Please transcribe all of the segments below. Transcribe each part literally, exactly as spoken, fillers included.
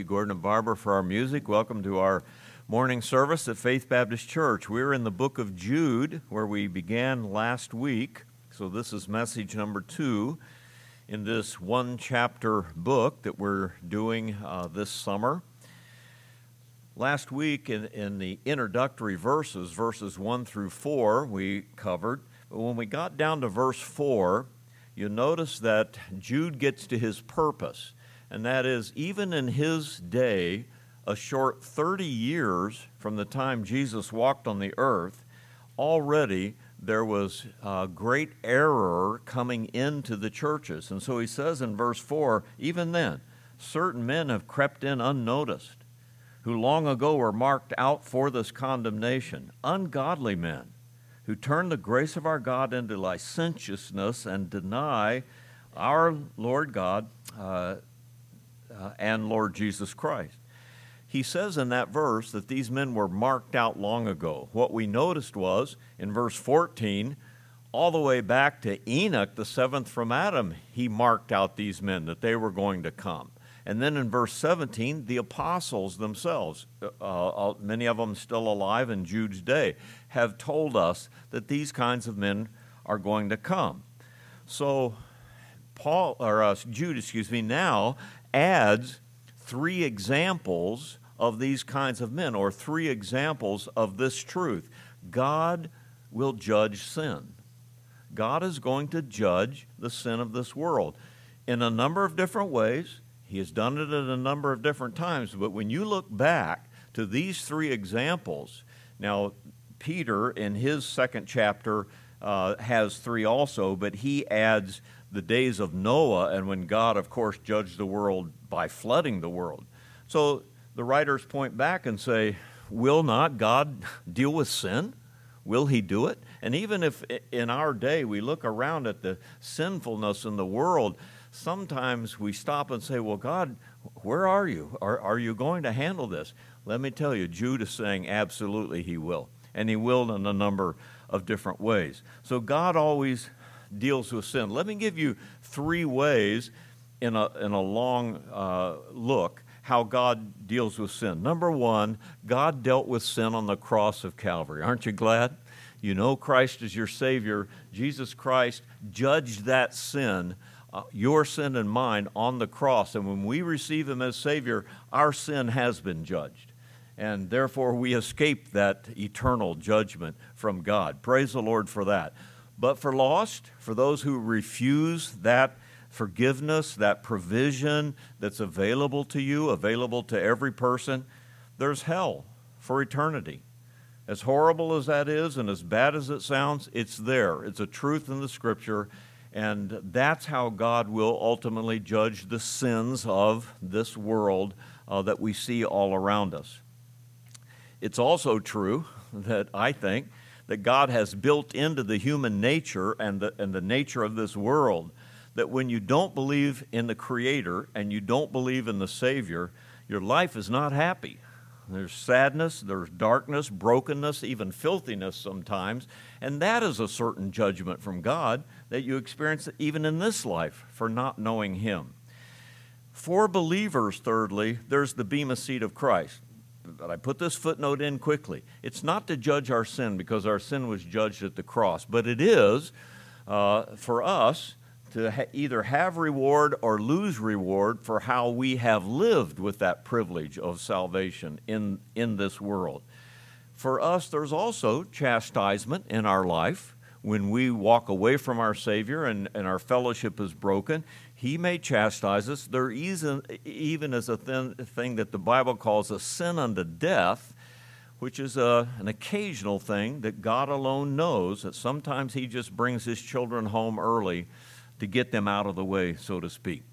Gordon and Barbara for our music. Welcome to our morning service at Faith Baptist Church. We're in the book of Jude, where we began last week. So this is message number two in this one-chapter book that we're doing uh, this summer. Last week in, in the introductory verses, verses one through four, we covered. But when we got down to verse four, you'll notice that Jude gets to his purpose. And that is, even in his day, a short thirty years from the time Jesus walked on the earth, already there was uh, great error coming into the churches. And so he says in verse four, even then, certain men have crept in unnoticed, who long ago were marked out for this condemnation, ungodly men, who turn the grace of our God into licentiousness and deny our Lord God, uh, Uh, and Lord Jesus Christ. He says in that verse that these men were marked out long ago. What we noticed was, in verse fourteen, all the way back to Enoch, the seventh from Adam, he marked out these men, that they were going to come. And then in verse seventeen, the apostles themselves, uh, many of them still alive in Jude's day, have told us that these kinds of men are going to come. So Paul, or uh, Jude, excuse me, now adds three examples of these kinds of men, or three examples of this truth. God will judge sin. God is going to judge the sin of this world in a number of different ways. He has done it at a number of different times, but when you look back to these three examples, now Peter in his second chapter uh, has three also, but he adds the days of Noah, and when God, of course, judged the world by flooding the world. So the writers point back and say, will not God deal with sin? Will he do it? And even if in our day we look around at the sinfulness in the world, sometimes we stop and say, well, God, where are you? Are, are you going to handle this? Let me tell you, Jude is saying absolutely he will. And he will in a number of different ways. So God always deals with sin. Let me give you three ways in a in a long uh, look how God deals with sin. Number one, God dealt with sin on the cross of Calvary. Aren't you glad? You know Christ is your Savior. Jesus Christ judged that sin, uh, your sin and mine, on the cross. And when we receive Him as Savior, our sin has been judged. And therefore we escape that eternal judgment from God. Praise the Lord for that. But for lost, for those who refuse that forgiveness, that provision that's available to you, available to every person, there's hell for eternity. As horrible as that is and as bad as it sounds, it's there. It's a truth in the Scripture, and that's how God will ultimately judge the sins of this world uh, that we see all around us. It's also true that I think that God has built into the human nature and the, and the nature of this world, that when you don't believe in the Creator and you don't believe in the Savior, your life is not happy. There's sadness, there's darkness, brokenness, even filthiness sometimes, and that is a certain judgment from God that you experience even in this life for not knowing Him. For believers, thirdly, there's the bema seat of Christ. But I put this footnote in quickly. It's not to judge our sin because our sin was judged at the cross, but it is uh, for us to ha- either have reward or lose reward for how we have lived with that privilege of salvation in, in this world. For us, there's also chastisement in our life. When we walk away from our Savior and, and our fellowship is broken, He may chastise us. There even, even is a thin, thing that the Bible calls a sin unto death, which is a, an occasional thing that God alone knows, that sometimes He just brings His children home early to get them out of the way, so to speak.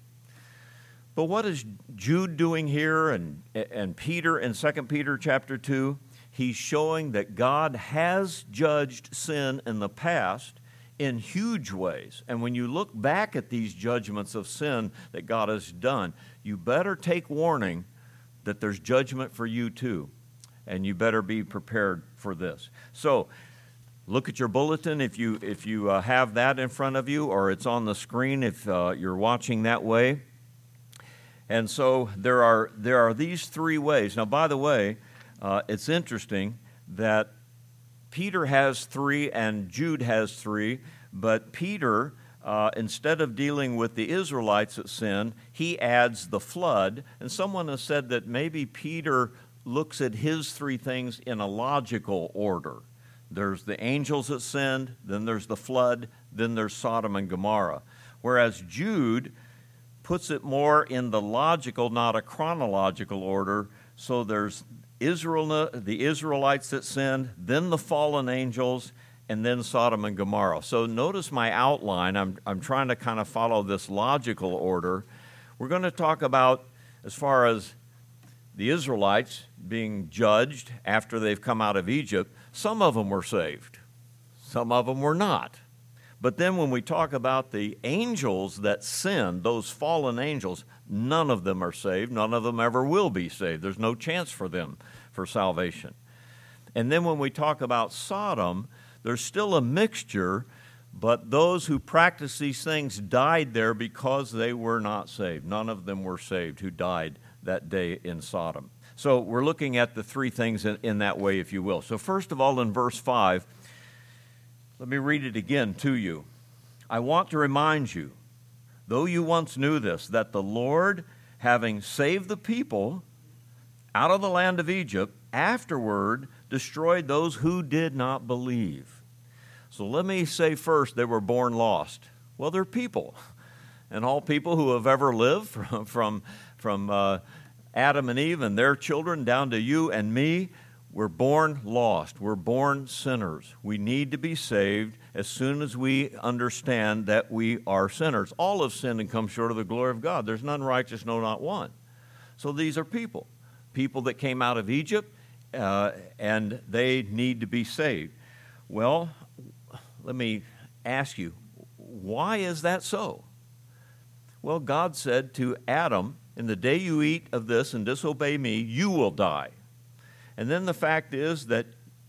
But what is Jude doing here and, and Peter in Second Peter chapter two? He's showing that God has judged sin in the past in huge ways. And when you look back at these judgments of sin that God has done, you better take warning that there's judgment for you too. And you better be prepared for this. So, look at your bulletin if you if you uh, have that in front of you, or it's on the screen if uh, you're watching that way. And so there are there are these three ways. Now, by the way, uh, it's interesting that Peter has three and Jude has three, but Peter, uh, instead of dealing with the Israelites that sinned, he adds the flood. And someone has said that maybe Peter looks at his three things in a logical order. There's the angels that sinned, then there's the flood, then there's Sodom and Gomorrah. Whereas Jude puts it more in the logical, not a chronological order. So there's Israel, the Israelites that sinned, then the fallen angels, and then Sodom and Gomorrah. So notice my outline. I'm, I'm trying to kind of follow this logical order. We're going to talk about, as far as the Israelites being judged after they've come out of Egypt, some of them were saved. Some of them were not. But then when we talk about the angels that sinned, those fallen angels, none of them are saved. None of them ever will be saved. There's no chance for them for salvation. And then when we talk about Sodom, there's still a mixture, but those who practice these things died there because they were not saved. None of them were saved who died that day in Sodom. So we're looking at the three things in, in that way, if you will. So first of all, in verse five, let me read it again to you. I want to remind you, though you once knew this, that the Lord, having saved the people out of the land of Egypt, afterward destroyed those who did not believe. So let me say first, they were born lost. Well, they're people. And all people who have ever lived, from, from, from uh, Adam and Eve and their children down to you and me, we're born lost. We're born sinners. We need to be saved as soon as we understand that we are sinners. All have sinned and come short of the glory of God. There's none righteous, no, not one. So these are people, people that came out of Egypt, uh, and they need to be saved. Well, let me ask you, why is that so? Well, God said to Adam, in the day you eat of this and disobey me, you will die. And then the fact is that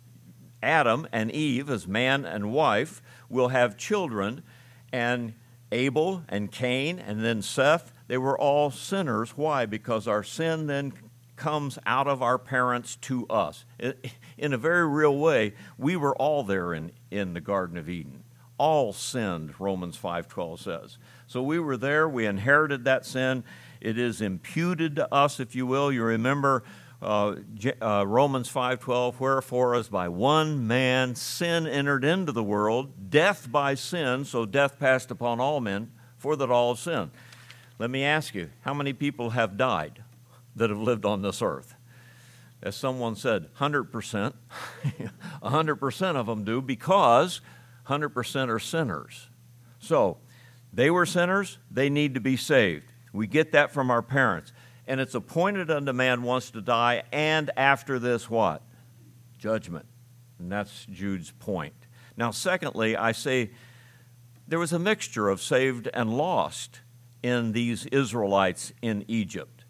Adam and Eve, as man and wife, will have children, and Abel and Cain and then Seth, they were all sinners. Why? Because our sin then comes out of our parents to us. In a very real way, we were all there in, in the Garden of Eden. All sinned, Romans five twelve says. So we were there, we inherited that sin. It is imputed to us, if you will. You remember Uh, uh, Romans five twelve, wherefore as by one man sin entered into the world, death by sin, so death passed upon all men, for that all have sinned. Let me ask you, how many people have died that have lived on this earth? As someone said, one hundred percent. one hundred percent of them do, because one hundred percent are sinners. So, they were sinners, they need to be saved. We get that from our parents. And it's appointed unto man once to die, and after this what? Judgment. And that's Jude's point. Now, secondly, I say there was a mixture of saved and lost in these Israelites in Egypt.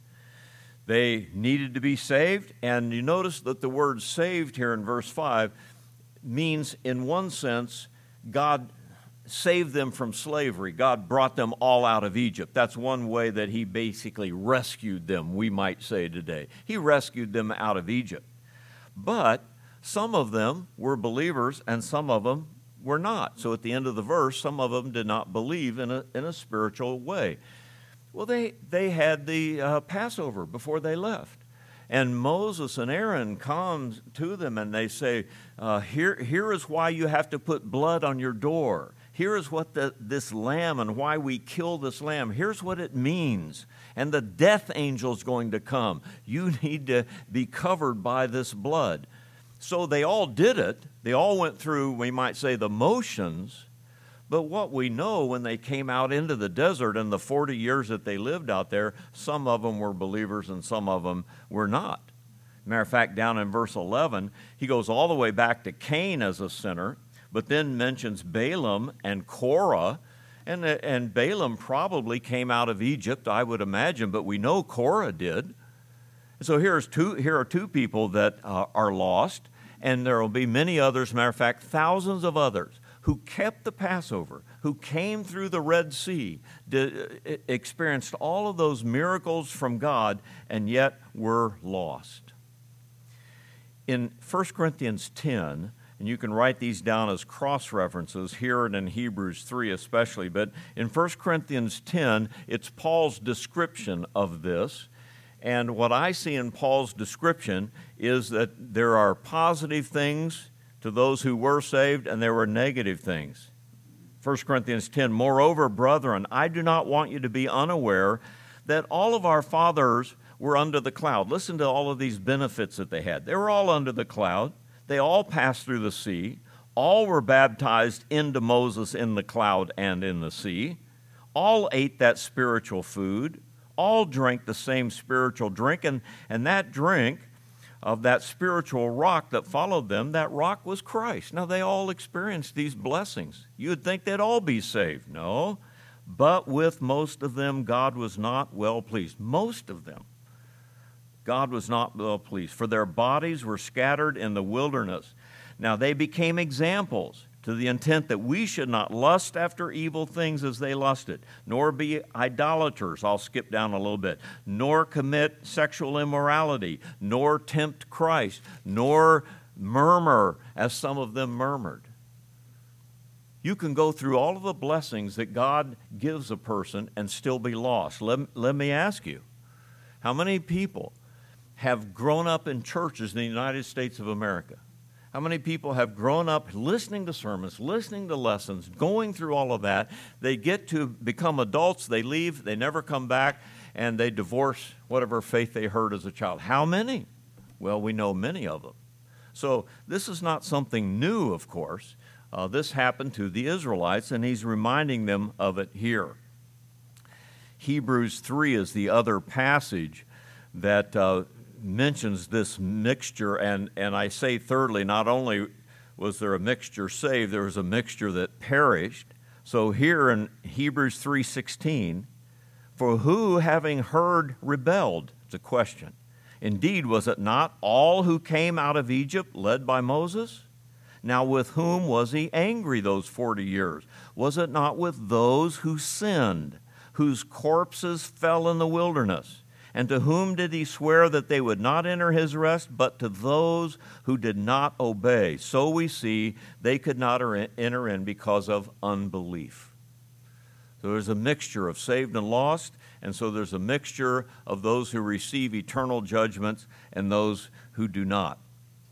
They needed to be saved, and you notice that the word saved here in verse five means, in one sense, God saved them from slavery. God brought them all out of Egypt. That's one way that he basically rescued them, we might say today. He rescued them out of Egypt. But some of them were believers and some of them were not. So at the end of the verse, some of them did not believe in a, in a spiritual way. Well, they, they had the uh, Passover before they left. And Moses and Aaron come to them and they say, uh, here, here is why you have to put blood on your door. Here is what the, this lamb and why we kill this lamb. Here's what it means. And the death angel's going to come. You need to be covered by this blood. So they all did it. They all went through, we might say, the motions. But what we know, when they came out into the desert and the forty years that they lived out there, some of them were believers and some of them were not. Matter of fact, down in verse eleven, he goes all the way back to Cain as a sinner, but then mentions Balaam and Korah. And, and Balaam probably came out of Egypt, I would imagine, but we know Korah did. So here's two, here are two people that uh, are lost, and there will be many others, matter of fact, thousands of others, who kept the Passover, who came through the Red Sea, did, experienced all of those miracles from God, and yet were lost. In First Corinthians ten, and you can write these down as cross-references here and in Hebrews three especially, but in First Corinthians ten, it's Paul's description of this. And what I see in Paul's description is that there are positive things to those who were saved, and there were negative things. First Corinthians ten, moreover, brethren, I do not want you to be unaware that all of our fathers were under the cloud. Listen to all of these benefits that they had. They were all under the cloud. They all passed through the sea. All were baptized into Moses in the cloud and in the sea. All ate that spiritual food. All drank the same spiritual drink, and, and that drink of that spiritual rock that followed them, that rock was Christ. Now, they all experienced these blessings. You would think they'd all be saved. No, but with most of them, God was not well pleased. Most of them, God was not well pleased, for their bodies were scattered in the wilderness. Now, they became examples to the intent that we should not lust after evil things as they lusted, nor be idolaters, I'll skip down a little bit, nor commit sexual immorality, nor tempt Christ, nor murmur as some of them murmured. You can go through all of the blessings that God gives a person and still be lost. Let, let me ask you, how many people have grown up in churches in the United States of America? How many people have grown up listening to sermons, listening to lessons, going through all of that? They get to become adults, they leave, they never come back, and they divorce whatever faith they heard as a child. How many? Well, we know many of them. So this is not something new, of course. Uh, this happened to the Israelites, and he's reminding them of it here. Hebrews three is the other passage that uh, mentions this mixture, and, and I say thirdly, not only was there a mixture saved, there was a mixture that perished. So here in Hebrews three sixteen, for who having heard rebelled? It's a question. Indeed, was it not all who came out of Egypt led by Moses? Now with whom was he angry those forty years? Was it not with those who sinned, whose corpses fell in the wilderness? And to whom did he swear that they would not enter his rest, but to those who did not obey? So we see they could not enter in because of unbelief. So there's a mixture of saved and lost, and so there's a mixture of those who receive eternal judgments and those who do not.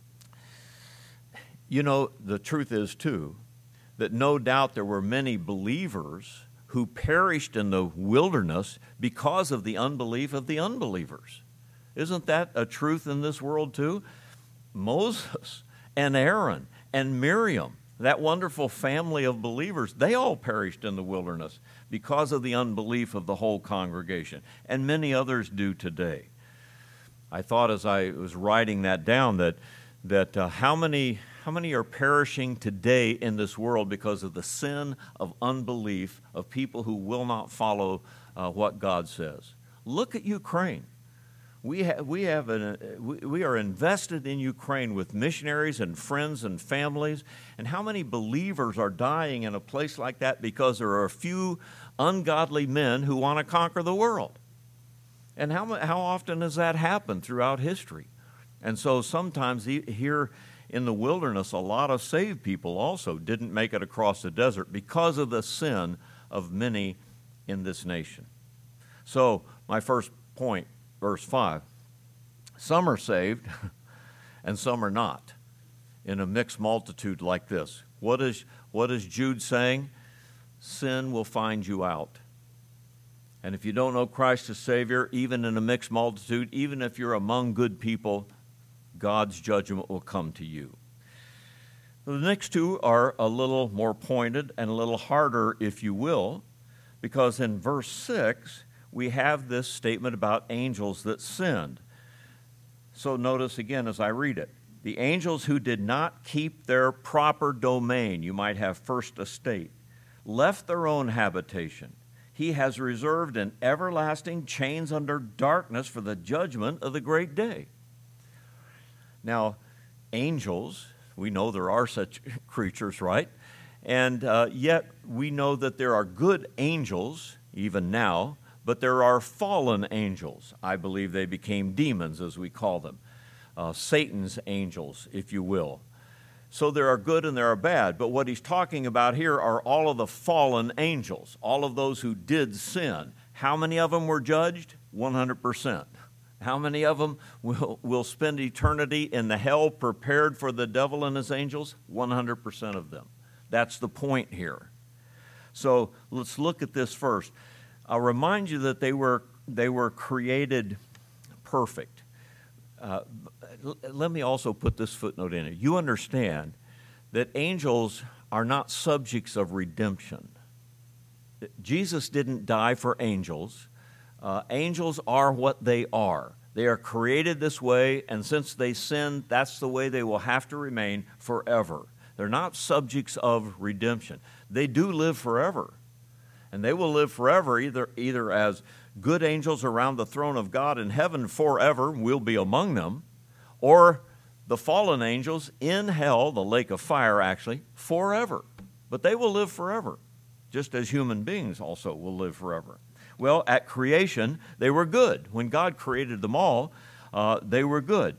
You know, the truth is, too, that no doubt there were many believers who perished in the wilderness because of the unbelief of the unbelievers. Isn't that a truth in this world too? Moses and Aaron and Miriam, that wonderful family of believers, they all perished in the wilderness because of the unbelief of the whole congregation, and many others do today. I thought as I was writing that down that, that uh, how many How many are perishing today in this world because of the sin of unbelief of people who will not follow uh, what God says? Look at Ukraine. We have, we have an, we, we are invested in Ukraine with missionaries and friends and families. And how many believers are dying in a place like that because there are a few ungodly men who want to conquer the world? And how how often has that happened throughout history? And so sometimes here in the wilderness, a lot of saved people also didn't make it across the desert because of the sin of many in this nation. So, my first point, verse five, some are saved and some are not in a mixed multitude like this. What is, what is Jude saying? Sin will find you out. And if you don't know Christ as Savior, even in a mixed multitude, even if you're among good people, God's judgment will come to you. The next two are a little more pointed and a little harder, if you will, because in verse six, we have this statement about angels that sinned. So notice again as I read it. The angels who did not keep their proper domain, you might have first estate, left their own habitation. He has reserved in everlasting chains under darkness for the judgment of the great day. Now, angels, we know there are such creatures, right? And uh, yet we know that there are good angels, even now, but there are fallen angels. I believe they became demons, as we call them, uh, Satan's angels, if you will. So there are good and there are bad, but what he's talking about here are all of the fallen angels, all of those who did sin. How many of them were judged? one hundred percent. How many of them will, will spend eternity in the hell prepared for the devil and his angels? one hundred percent of them. That's the point here. So let's look at this first. I'll remind you that they were, they were created perfect. Uh, let me also put this footnote in it. You understand that angels are not subjects of redemption. Jesus didn't die for angels. Uh, angels are what they are. They are created this way, and since they sinned, that's the way they will have to remain forever. They're not subjects of redemption. They do live forever, and they will live forever either, either as good angels around the throne of God in heaven forever, we'll be among them, or the fallen angels in hell, the lake of fire actually, forever. But they will live forever, just as human beings also will live forever. Well, at creation, they were good. When God created them all, uh, they were good.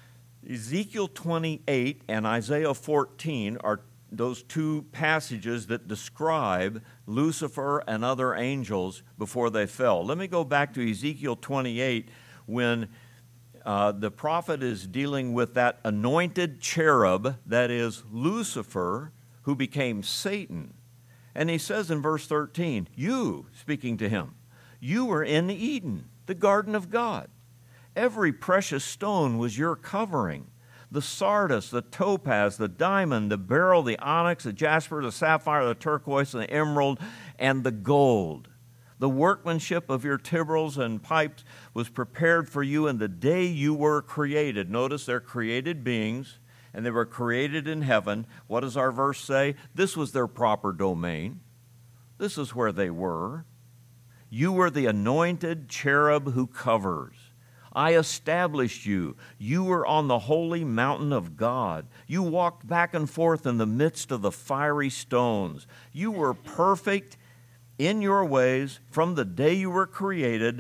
Ezekiel twenty-eight and Isaiah fourteen are those two passages that describe Lucifer and other angels before they fell. Let me go back to Ezekiel twenty-eight when uh, the prophet is dealing with that anointed cherub, that is Lucifer, who became Satan. And he says in verse thirteen, you, speaking to him, you were in Eden, the garden of God. Every precious stone was your covering. The sardius, the topaz, the diamond, the beryl, the onyx, the jasper, the sapphire, the turquoise, the emerald, and the gold. The workmanship of your timbrels and pipes was prepared for you in the day you were created. Notice they're created beings, and they were created in heaven. What does our verse say? This was their proper domain. This is where they were. You were the anointed cherub who covers. I established you. You were on the holy mountain of God. You walked back and forth in the midst of the fiery stones. You were perfect in your ways from the day you were created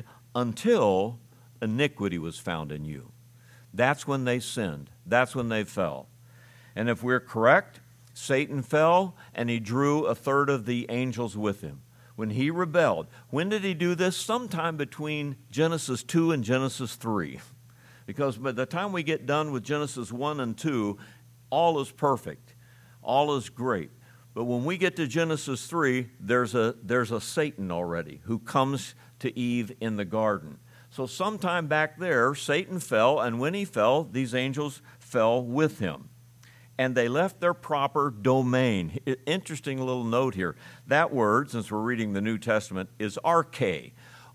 until iniquity was found in you. That's when they sinned. That's when they fell. And if we're correct, Satan fell and he drew a third of the angels with him. When he rebelled. When did he do this? Sometime between Genesis two and Genesis three. Because by the time we get done with Genesis one and two, all is perfect. All is great. But when we get to Genesis three, there's a, there's a Satan already who comes to Eve in the garden. So sometime back there, Satan fell, and when he fell, these angels fell with him. And they left their proper domain. Interesting little note here. That word, since we're reading the New Testament, is arche.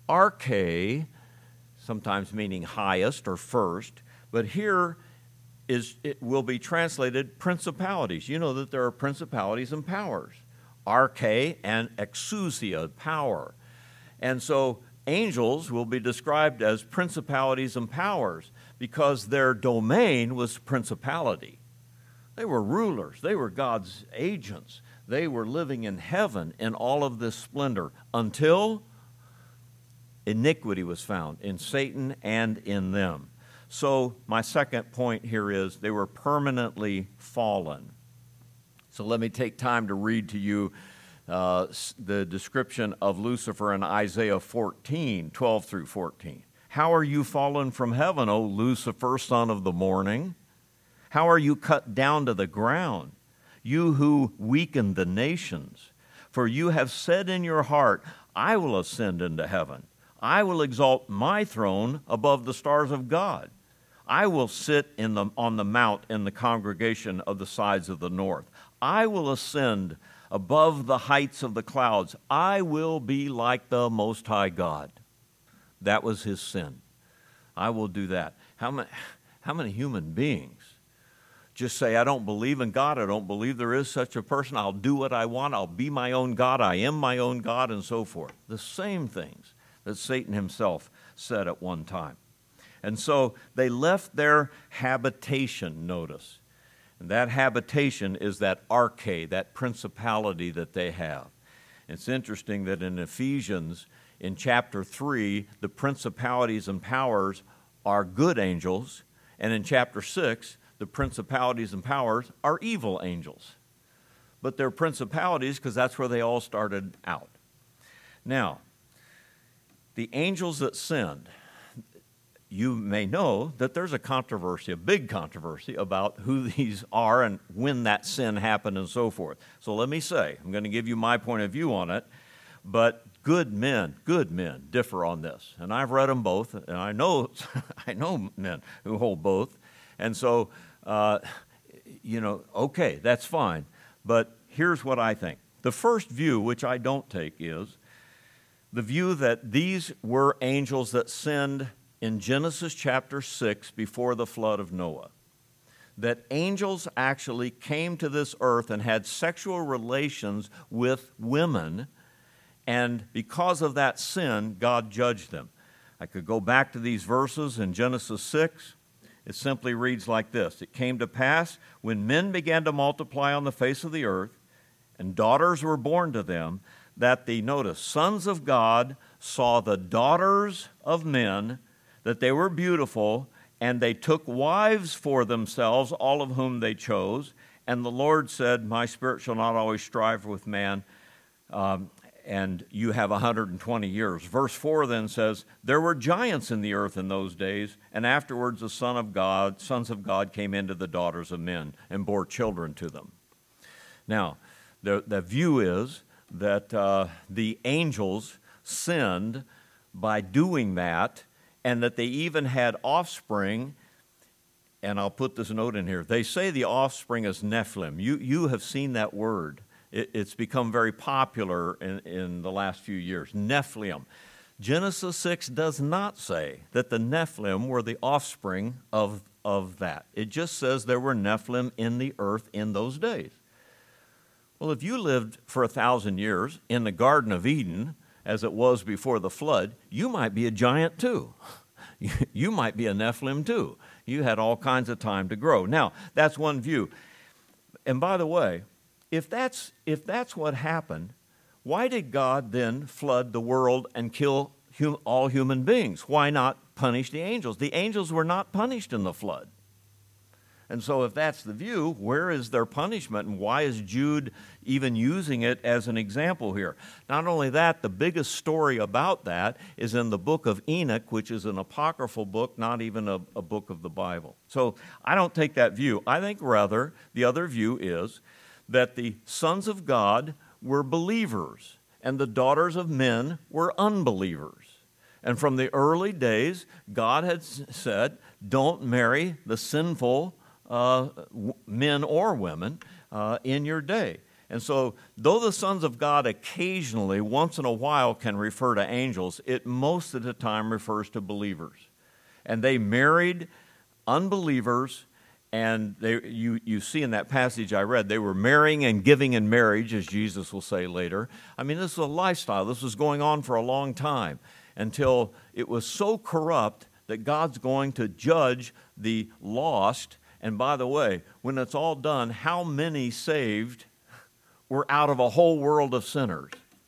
Arche, sometimes meaning highest or first, but here is it will be translated principalities. You know that there are principalities and powers. Arche and exousia, power. And so angels will be described as principalities and powers because their domain was principality. They were rulers. They were God's agents. They were living in heaven in all of this splendor until iniquity was found in Satan and in them. So my second point here is they were permanently fallen. So let me take time to read to you uh, the description of Lucifer in Isaiah fourteen, twelve through fourteen. How are you fallen from heaven, O Lucifer, son of the morning? How are you cut down to the ground, you who weaken the nations? For you have said in your heart, I will ascend into heaven. I will exalt my throne above the stars of God. I will sit in the, on the mount in the congregation of the sides of the north. I will ascend above the heights of the clouds. I will be like the Most High God. That was his sin. I will do that. How many, how many human beings just say, I don't believe in God, I don't believe there is such a person, I'll do what I want, I'll be my own God, I am my own God, and so forth. The same things that Satan himself said at one time. And so they left their habitation, notice. And that habitation is that arche, that principality that they have. It's interesting that in Ephesians, in chapter three, the principalities and powers are good angels, and in chapter six, the principalities and powers are evil angels. But they're principalities because that's where they all started out. Now, the angels that sinned, you may know that there's a controversy, a big controversy about who these are and when that sin happened and so forth. So let me say, I'm going to give you my point of view on it, but good men, good men differ on this. And I've read them both, and I know I know men who hold both. And so, uh, you know, okay, that's fine. But here's what I think. The first view, which I don't take, is the view that these were angels that sinned in Genesis chapter six before the flood of Noah. That angels actually came to this earth and had sexual relations with women, and because of that sin, God judged them. I could go back to these verses in Genesis six. It simply reads like this. It came to pass when men began to multiply on the face of the earth, and daughters were born to them, that the, notice, sons of God saw the daughters of men, that they were beautiful, and they took wives for themselves, all of whom they chose. And the Lord said, my spirit shall not always strive with man, um, and you have one hundred twenty years. Verse four then says, there were giants in the earth in those days, and afterwards the Son of God, sons of God came into the daughters of men and bore children to them. Now, the, the view is that uh, the angels sinned by doing that, and that they even had offspring, and I'll put this note in here. They say the offspring is Nephilim. You, you have seen that word. It, it's become very popular in, in the last few years, Nephilim. Genesis six does not say that the Nephilim were the offspring of, of that. It just says there were Nephilim in the earth in those days. Well, if you lived for a thousand years in the Garden of Eden, as it was before the flood, you might be a giant too. You might be a Nephilim too. You had all kinds of time to grow. Now, that's one view. And by the way, if that's, if that's what happened, why did God then flood the world and kill hum, all human beings? Why not punish the angels? The angels were not punished in the flood. And so if that's the view, where is their punishment, and why is Jude even using it as an example here? Not only that, the biggest story about that is in the book of Enoch, which is an apocryphal book, not even a, a book of the Bible. So I don't take that view. I think rather the other view is that the sons of God were believers, and the daughters of men were unbelievers. And from the early days, God had said, don't marry the sinful Uh, w- men or women uh, in your day. And so, though the sons of God occasionally, once in a while, can refer to angels, it most of the time refers to believers. And they married unbelievers, and they, you, you see in that passage I read, they were marrying and giving in marriage, as Jesus will say later. I mean, this was a lifestyle. This was going on for a long time until it was so corrupt that God's going to judge the lost. And by the way, when it's all done, how many saved were out of a whole world of sinners?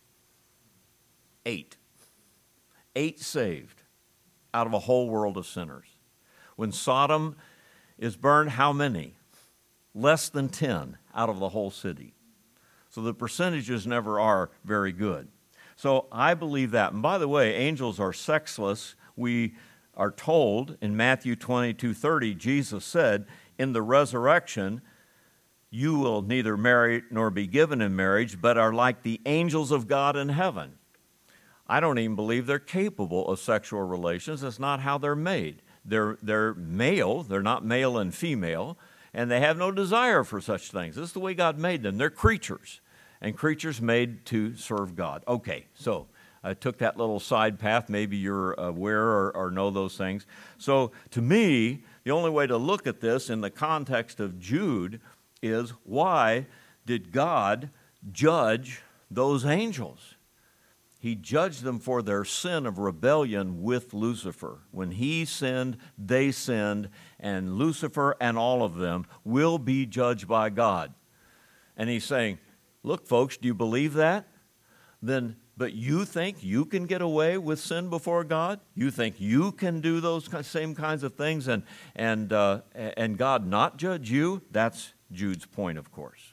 Eight. Eight saved out of a whole world of sinners. When Sodom is burned, how many? Less than ten out of the whole city. So the percentages never are very good. So I believe that. And by the way, angels are sexless. We are told in Matthew twenty-two thirty, Jesus said, in the resurrection, you will neither marry nor be given in marriage, but are like the angels of God in heaven. I don't even believe they're capable of sexual relations. That's not how they're made. They're, they're male. They're not male and female, and they have no desire for such things. This is the way God made them. They're creatures, and creatures made to serve God. Okay, so I took that little side path. Maybe you're aware or, or know those things. So to me, the only way to look at this in the context of Jude is, why did God judge those angels? He judged them for their sin of rebellion with Lucifer. When he sinned, they sinned, and Lucifer and all of them will be judged by God. And he's saying, look, folks, do you believe that? Then, but you think you can get away with sin before God? You think you can do those same kinds of things and, and, uh, and God not judge you? That's Jude's point, of course.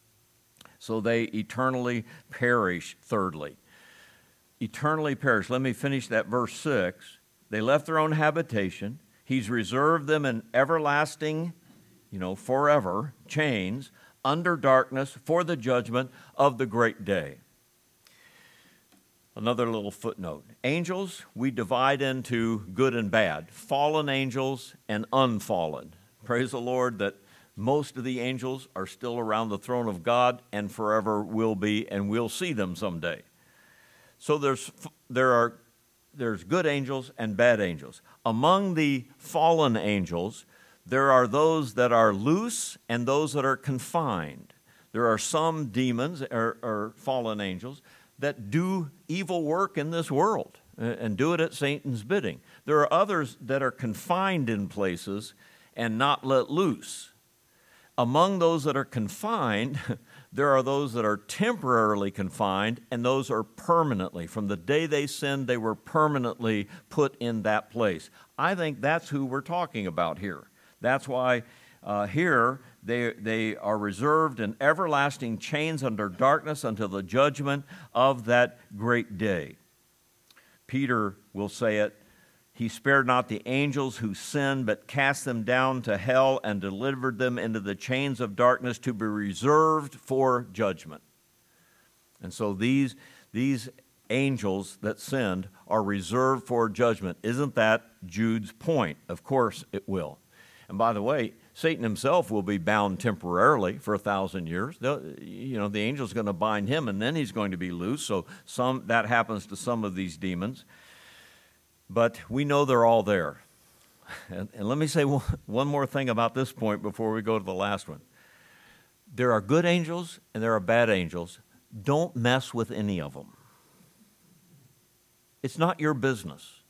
So they eternally perish, thirdly. Eternally perish. Let me finish that verse six. They left their own habitation. He's reserved them in everlasting, you know, forever, chains, under darkness for the judgment of the great day. Another little footnote. Angels, we divide into good and bad, fallen angels and unfallen. Praise the Lord that most of the angels are still around the throne of God and forever will be, and we'll see them someday. So there's there are there's good angels and bad angels. Among the fallen angels, there are those that are loose and those that are confined. There are some demons or, or fallen angels that do evil work in this world and do it at Satan's bidding. There are others that are confined in places and not let loose. Among those that are confined, there are those that are temporarily confined, and those are permanently. From the day they sinned, they were permanently put in that place. I think that's who we're talking about here. That's why uh, here they, they are reserved in everlasting chains under darkness until the judgment of that great day. Peter will say it, he spared not the angels who sinned, but cast them down to hell and delivered them into the chains of darkness to be reserved for judgment. And so these, these angels that sinned are reserved for judgment. Isn't that Jude's point? Of course it will. And by the way, Satan himself will be bound temporarily for a thousand years. They'll, you know, the angel's going to bind him, and then he's going to be loose. So some that happens to some of these demons. But we know they're all there. And, and let me say one, one more thing about this point before we go to the last one. There are good angels and there are bad angels. Don't mess with any of them. It's not your business.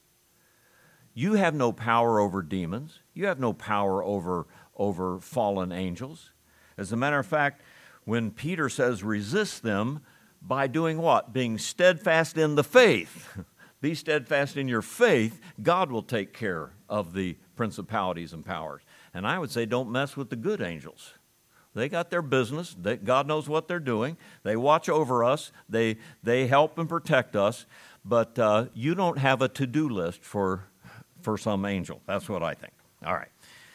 You have no power over demons. You have no power over, over fallen angels. As a matter of fact, when Peter says resist them by doing what? Being steadfast in the faith. Be steadfast in your faith, God will take care of the principalities and powers. And I would say don't mess with the good angels. They got their business. They, God knows what they're doing. They watch over us. They, they help and protect us. But uh, you don't have a to-do list for, for some angel. That's what I think. All right.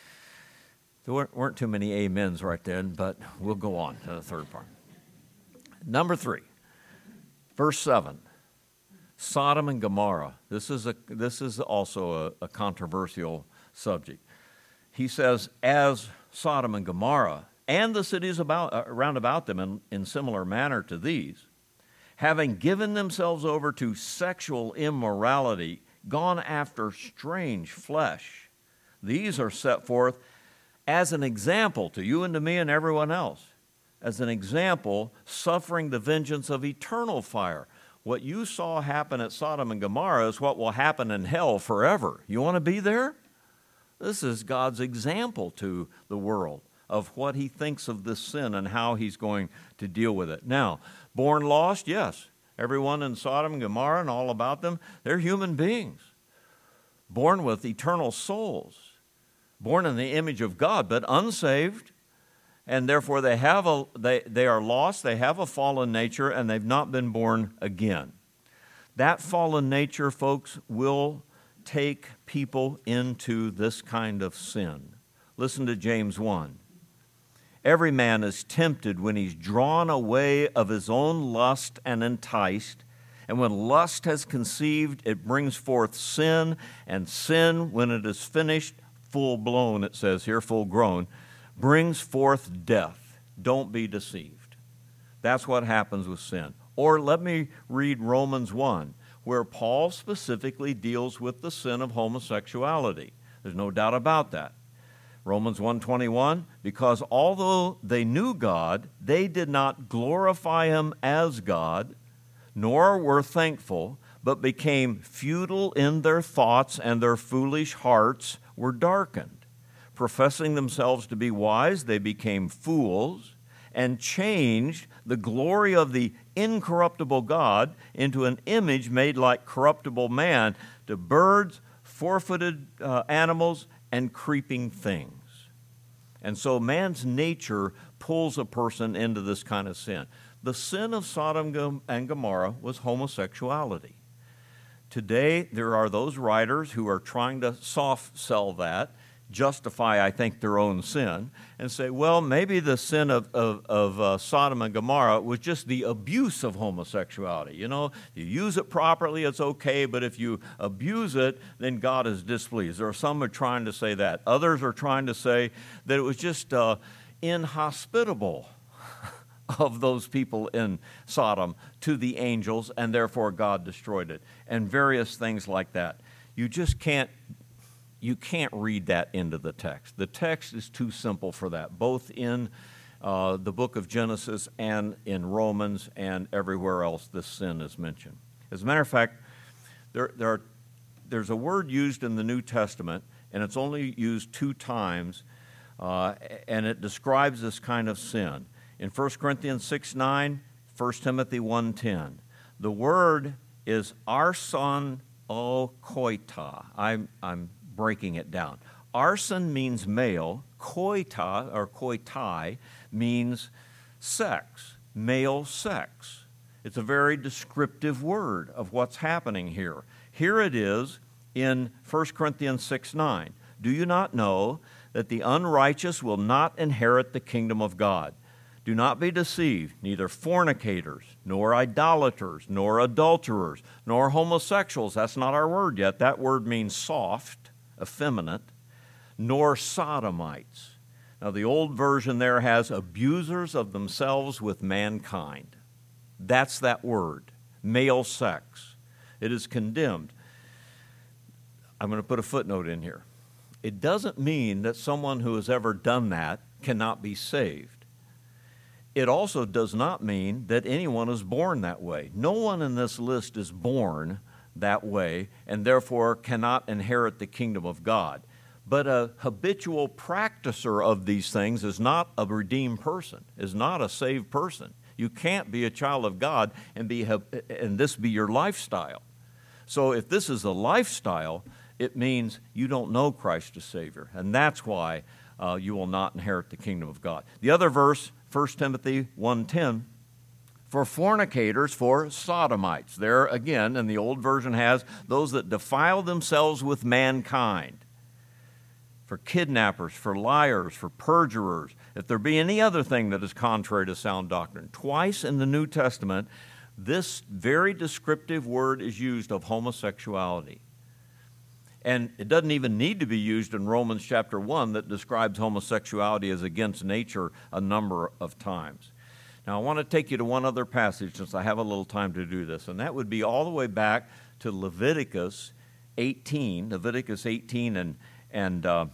There weren't, weren't too many amens right then, but we'll go on to the third part. Number three, verse seven. Sodom and Gomorrah. This is a this is also a, a controversial subject. He says, as Sodom and Gomorrah and the cities about uh, round about them in, in similar manner to these, having given themselves over to sexual immorality, gone after strange flesh, these are set forth as an example to you and to me and everyone else, as an example, suffering the vengeance of eternal fire. What you saw happen at Sodom and Gomorrah is what will happen in hell forever. You want to be there? This is God's example to the world of what he thinks of this sin and how he's going to deal with it. Now, born lost, yes. Everyone in Sodom and Gomorrah and all about them, they're human beings. Born with eternal souls. Born in the image of God, but unsaved. And therefore they have a they, they are lost, they have a fallen nature, and they've not been born again. That fallen nature, folks, will take people into this kind of sin. Listen to James one. Every man is tempted when he's drawn away of his own lust and enticed. And when lust has conceived, it brings forth sin. And sin, when it is finished, full blown, it says here, full grown, brings forth death. Don't be deceived. That's what happens with sin. Or let me read Romans one, where Paul specifically deals with the sin of homosexuality. There's no doubt about that. Romans one twenty-one, because although they knew God, they did not glorify him as God, nor were thankful, but became futile in their thoughts, and their foolish hearts were darkened. Professing themselves to be wise, they became fools, and changed the glory of the incorruptible God into an image made like corruptible man, to birds, four-footed uh, animals, and creeping things. And so man's nature pulls a person into this kind of sin. The sin of Sodom and Gomorrah was homosexuality. Today, there are those writers who are trying to soft sell that, justify, I think, their own sin, and say, well, maybe the sin of, of, of uh, Sodom and Gomorrah was just the abuse of homosexuality. You know, you use it properly, it's okay, but if you abuse it, then God is displeased. There are some who are trying to say that. Others are trying to say that it was just uh, inhospitable of those people in Sodom to the angels, and therefore God destroyed it, and various things like that. You just can't You can't read that into the text. The text is too simple for that, both in uh, the book of Genesis and in Romans and everywhere else this sin is mentioned. As a matter of fact, there, there are, there's a word used in the New Testament, and it's only used two times, uh, and it describes this kind of sin. In First Corinthians six nine, First Timothy one ten. The word is arson o koita. I'm, I'm breaking it down. Arson means male. Koita, or koitai, means sex, male sex. It's a very descriptive word of what's happening here. Here it is in First Corinthians six nine. Do you not know that the unrighteous will not inherit the kingdom of God? Do not be deceived, neither fornicators, nor idolaters, nor adulterers, nor homosexuals. That's not our word yet. That word means soft, effeminate, nor sodomites. Now, the old version there has abusers of themselves with mankind. That's that word, male sex. It is condemned. I'm going to put a footnote in here. It doesn't mean that someone who has ever done that cannot be saved. It also does not mean that anyone is born that way. No one in this list is born that way and therefore cannot inherit the kingdom of God. But a habitual practicer of these things is not a redeemed person, is not a saved person. You can't be a child of God and be and this be your lifestyle. So if this is a lifestyle, it means you don't know Christ as Savior, and that's why uh, you will not inherit the kingdom of God. The other verse, First Timothy one ten, for fornicators, for sodomites. There again, and the old version has those that defile themselves with mankind. For kidnappers, for liars, for perjurers, if there be any other thing that is contrary to sound doctrine. Twice in the New Testament, this very descriptive word is used of homosexuality. And it doesn't even need to be used in Romans chapter one that describes homosexuality as against nature a number of times. Now, I want to take you to one other passage since I have a little time to do this, and that would be all the way back to Leviticus eighteen, Leviticus eighteen and, and uh,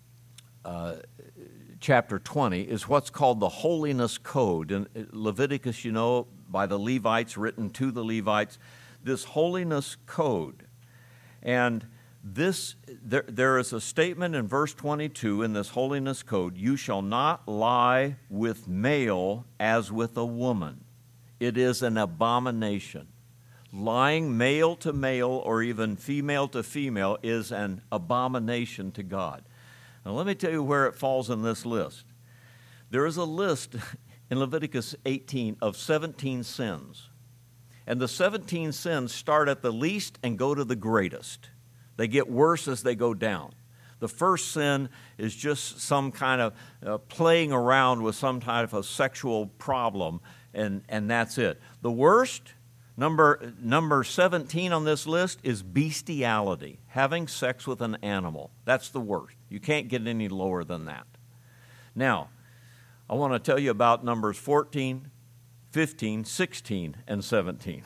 uh, chapter twenty is what's called the Holiness Code. And Leviticus, you know, by the Levites, written to the Levites, this Holiness Code. And This there, there is a statement in verse twenty-two in this holiness code, you shall not lie with male as with a woman. It is an abomination. Lying male to male or even female to female is an abomination to God. Now let me tell you where it falls in this list. There is a list in Leviticus eighteen of seventeen sins. And the seventeen sins start at the least and go to the greatest. They get worse as they go down. The first sin is just some kind of uh, playing around with some type of sexual problem, and, and that's it. The worst, number, number seventeen on this list, is bestiality, having sex with an animal. That's the worst. You can't get any lower than that. Now, I want to tell you about numbers fourteen, fifteen, sixteen, and seventeen.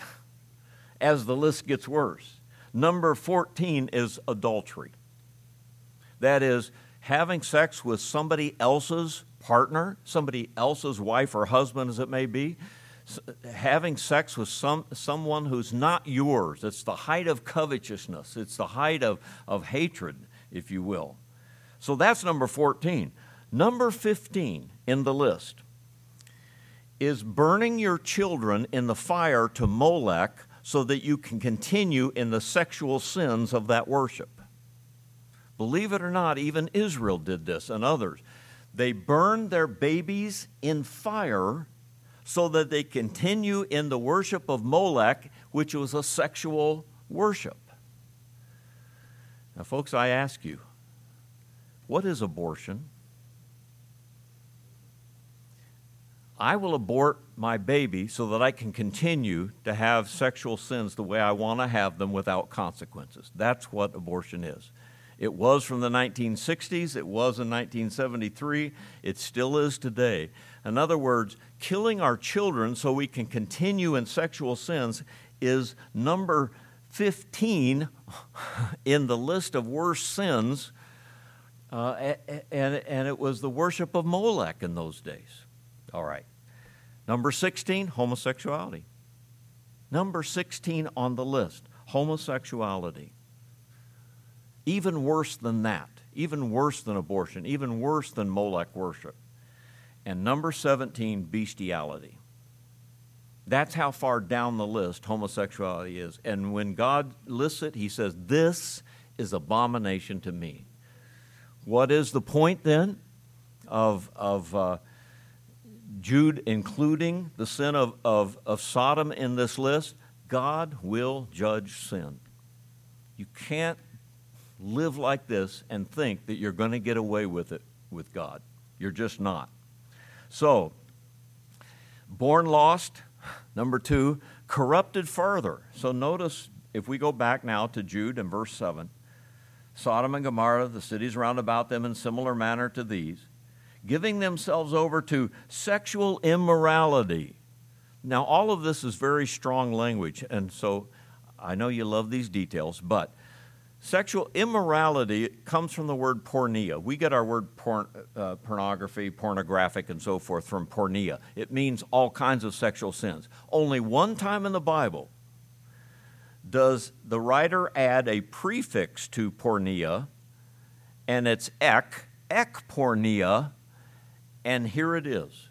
As the list gets worse. Number fourteen is adultery. That is, having sex with somebody else's partner, somebody else's wife or husband as it may be, having sex with some, someone who's not yours. It's the height of covetousness. It's the height of, of hatred, if you will. So that's number fourteen. Number fifteen in the list is burning your children in the fire to Molech so that you can continue in the sexual sins of that worship. Believe it or not, even Israel did this and others. They burned their babies in fire so that they continue in the worship of Molech, which was a sexual worship. Now, folks, I ask you, what is abortion? I will abort my baby so that I can continue to have sexual sins the way I want to have them without consequences. That's what abortion is. It was from the nineteen sixties. It was in nineteen seventy-three. It still is today. In other words, killing our children so we can continue in sexual sins is number fifteen in the list of worst sins, uh, and, and it was the worship of Molech in those days. All right. Number sixteen, homosexuality. Number sixteen on the list, homosexuality. Even worse than that, even worse than abortion, even worse than Molech worship. And number seventeen, bestiality. That's how far down the list homosexuality is. And when God lists it, he says, this is abomination to me. What is the point then of, of uh, Jude including the sin of, of, of Sodom in this list? God will judge sin. You can't live like this and think that you're going to get away with it with God. You're just not. So, born lost, number two, corrupted further. So notice, if we go back now to Jude and verse seven, Sodom and Gomorrah, the cities round about them in similar manner to these, giving themselves over to sexual immorality. Now, all of this is very strong language, and so I know you love these details, but sexual immorality comes from the word porneia. We get our word porn, uh, pornography, pornographic, and so forth from porneia. It means all kinds of sexual sins. Only one time in the Bible does the writer add a prefix to porneia, and it's ek, ekporneia, and here it is.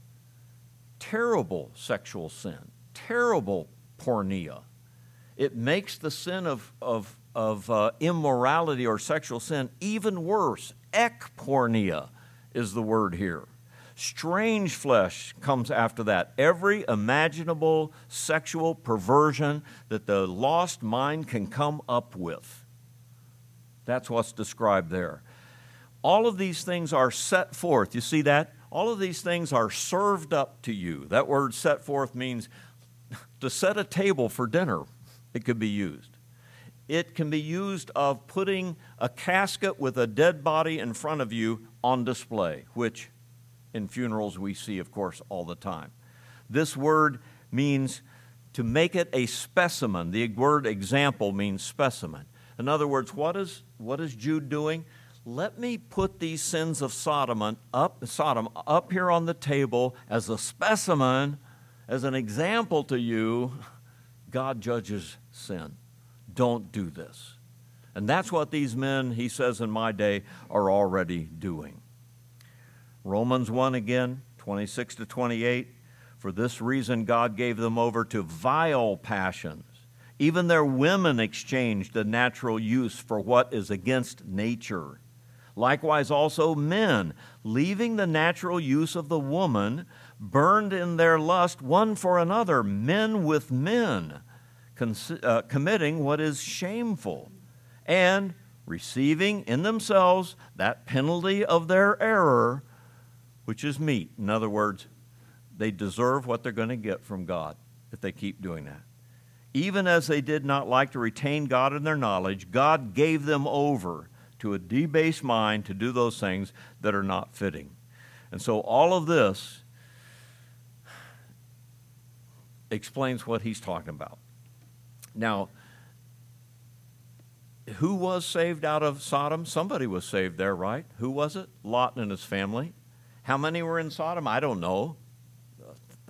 Terrible sexual sin, terrible porneia. It makes the sin of, of of uh, immorality or sexual sin even worse. Ekporneia is the word here. Strange flesh comes after that. Every imaginable sexual perversion that the lost mind can come up with. That's what's described there. All of these things are set forth. You see that? All of these things are served up to you. That word set forth means to set a table for dinner. It could be used. It can be used of putting a casket with a dead body in front of you on display, which in funerals we see, of course, all the time. This word means to make it a specimen. The word example means specimen. In other words, what is, what is Jude doing? Let me put these sins of Sodom up, Sodom up here on the table as a specimen, as an example to you. God judges sin. Don't do this. And that's what these men, he says in my day, are already doing. Romans one again, twenty-six to twenty-eight. For this reason God gave them over to vile passions. Even their women exchanged the natural use for what is against nature. Likewise also men, leaving the natural use of the woman, burned in their lust one for another, men with men, Uh, committing what is shameful, and receiving in themselves that penalty of their error, which is meat. In other words, they deserve what they're going to get from God if they keep doing that. Even as they did not like to retain God in their knowledge, God gave them over to a debased mind to do those things that are not fitting. And so all of this explains what he's talking about. Now, who was saved out of Sodom? Somebody was saved there, right? Who was it? Lot and his family. How many were in Sodom? I don't know.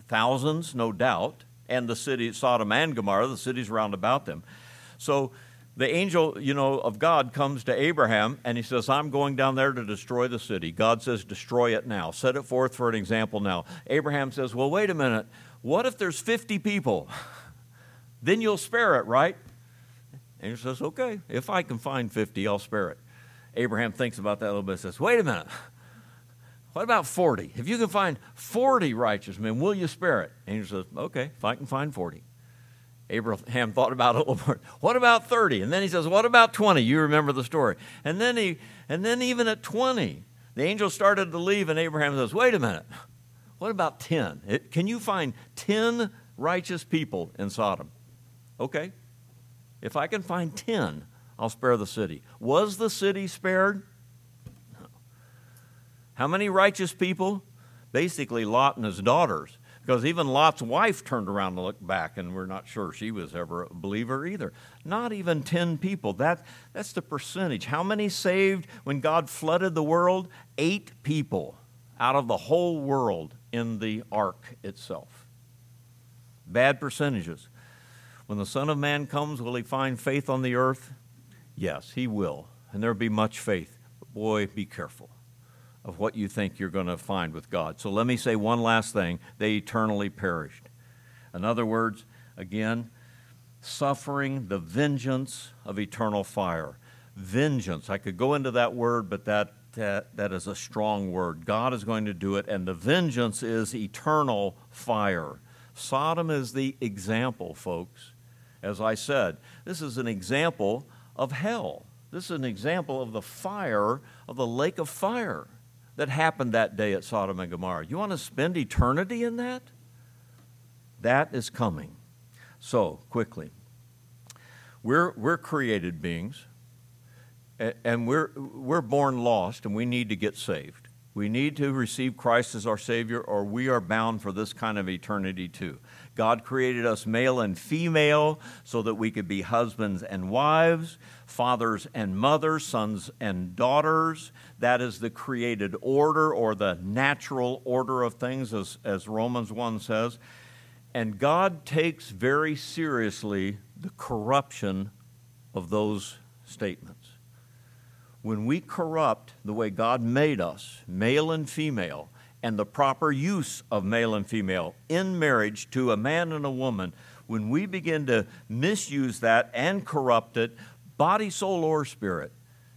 thousands, no doubt, and the city, Sodom and Gomorrah, the cities round about them. So the angel, you know, of God comes to Abraham, and he says, I'm going down there to destroy the city. God says, destroy it now. Set it forth for an example now. Abraham says, well, wait a minute. What if there's fifty people? Then you'll spare it, right? And he says, okay, if I can find fifty, I'll spare it. Abraham thinks about that a little bit and says, wait a minute. What about forty? If you can find forty righteous men, will you spare it? And he says, okay, if I can find forty. Abraham thought about it a little more. What about thirty? And then he says, what about twenty? You remember the story. And then he, and then even at twenty, the angel started to leave, and Abraham says, wait a minute. What about ten? It, can you find ten righteous people in Sodom? Okay. If I can find ten, I'll spare the city. Was the city spared? No. How many righteous people? Basically, Lot and his daughters. Because even Lot's wife turned around to look back, and we're not sure she was ever a believer either. Not even ten people. That, that's the percentage. How many saved when God flooded the world? Eight people out of the whole world in the ark itself. Bad percentages. When the Son of Man comes, will he find faith on the earth? Yes, he will. And there will be much faith. But boy, be careful of what you think you're going to find with God. So let me say one last thing. They eternally perished. In other words, again, suffering the vengeance of eternal fire. Vengeance. I could go into that word, but that, that, that is a strong word. God is going to do it, and the vengeance is eternal fire. Sodom is the example, folks. As I said, this is an example of hell. This is an example of the fire, of the lake of fire that happened that day at Sodom and Gomorrah. You want to spend eternity in that? That is coming. So, quickly, we're, we're created beings, and we're, we're born lost, and we need to get saved. We need to receive Christ as our Savior, or we are bound for this kind of eternity too. God created us male and female so that we could be husbands and wives, fathers and mothers, sons and daughters. That is the created order, or the natural order of things, as, as Romans one says. And God takes very seriously the corruption of those statements. When we corrupt the way God made us, male and female, and the proper use of male and female in marriage to a man and a woman, when we begin to misuse that and corrupt it, body, soul, or spirit,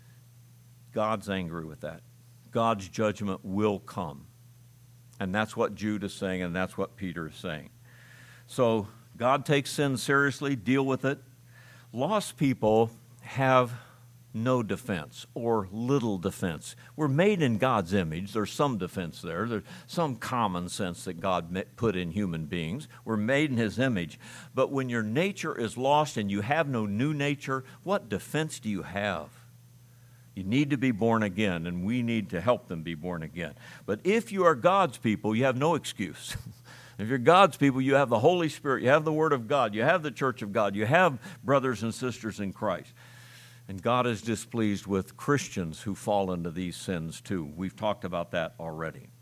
God's angry with that. God's judgment will come. And that's what Jude is saying, and that's what Peter is saying. So God takes sin seriously, deal with it. Lost people have no defense, or little defense. We're made in God's image. There's some defense there. There's some common sense that God put in human beings. We're made in His image. But when your nature is lost and you have no new nature, what defense do you have? You need to be born again, and we need to help them be born again. But if you are God's people, you have no excuse. If you're God's people, you have the Holy Spirit, you have the Word of God, you have the Church of God, you have brothers and sisters in Christ. And God is displeased with Christians who fall into these sins too. We've talked about that already.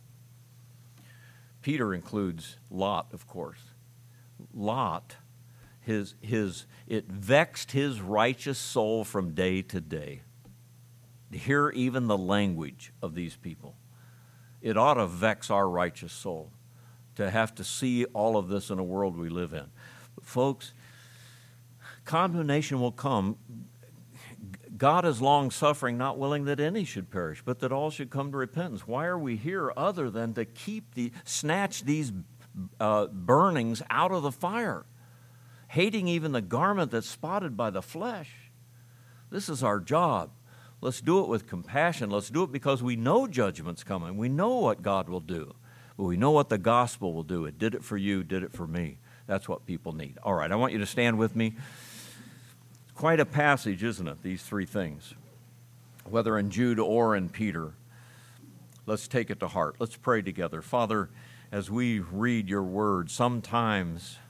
Peter includes Lot, of course. Lot, his, his, it vexed his righteous soul from day to day. To hear even the language of these people. It ought to vex our righteous soul to have to see all of this in a world we live in. But folks, condemnation will come. God is long-suffering, not willing that any should perish, but that all should come to repentance. Why are we here other than to keep the, snatch these uh, burnings out of the fire, hating even the garment that's spotted by the flesh? This is our job. Let's do it with compassion. Let's do it because we know judgment's coming. We know what God will do, but we know what the gospel will do. It did it for you, did it for me. That's what people need. All right, I want you to stand with me. Quite a passage, isn't it, these three things, whether in Jude or in Peter. Let's take it to heart. Let's pray together. Father, as we read your word, sometimes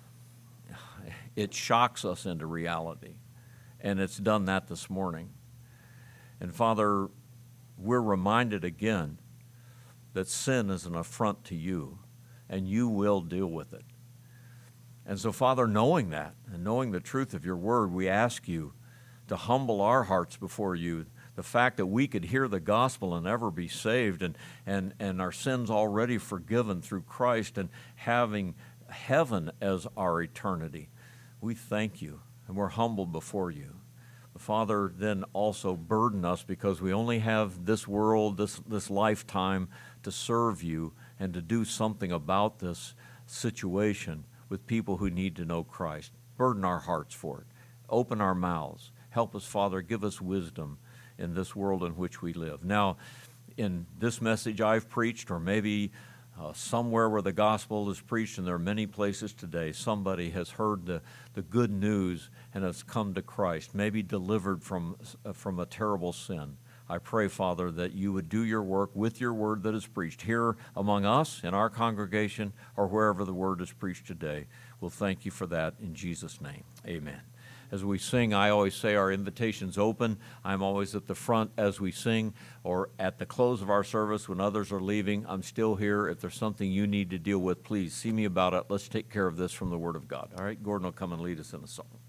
it shocks us into reality, and it's done that this morning. And Father, we're reminded again that sin is an affront to you. and you will deal with it. And so, Father, knowing that and knowing the truth of your word, we ask you to humble our hearts before you. The fact that we could hear the gospel and ever be saved, and, and, and our sins already forgiven through Christ, and having heaven as our eternity. We thank you, and we're humbled before you. Father, then also burden us, because we only have this world, this, this lifetime to serve you and to do something about this situation with people who need to know Christ. Burden our hearts for it. Open our mouths. Help us, Father. Give us wisdom in this world in which we live. Now, in this message I've preached, or maybe uh, somewhere where the gospel is preached, and there are many places today, somebody has heard the, the good news and has come to Christ, maybe delivered from, uh, from a terrible sin. I pray, Father, that you would do your work with your word that is preached here among us, in our congregation, or wherever the word is preached today. We'll thank you for that in Jesus' name. Amen. As we sing, I always say our invitation's open. I'm always at the front as we sing, or at the close of our service when others are leaving. I'm still here. If there's something you need to deal with, please see me about it. Let's take care of this from the Word of God. All right, Gordon will come and lead us in a song.